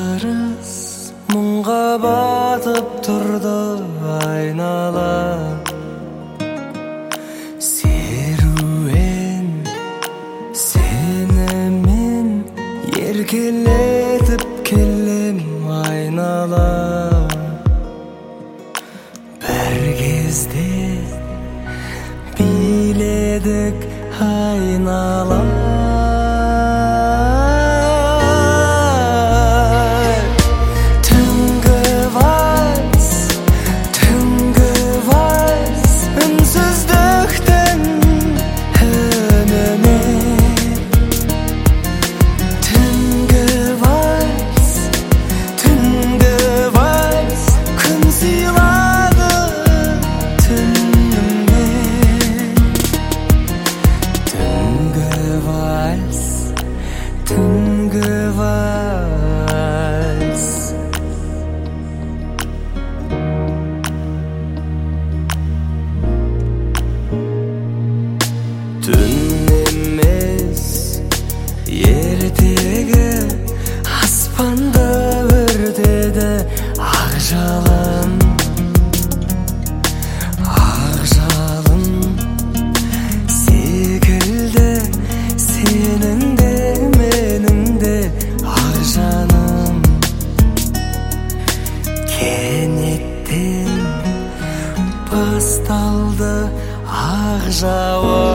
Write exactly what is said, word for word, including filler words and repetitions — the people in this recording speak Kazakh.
Арыз мұңға батып тұрды айнала, серуен сені мен еркелетіп келем айнала. Бір кезде биледік айнала, түнгі вальс. Түн емес ертегі аспанды өртеді ақ жалын, ақ жалын секілді сенің де менің де ақ жаным. Кенеттен басталды ақ жауын.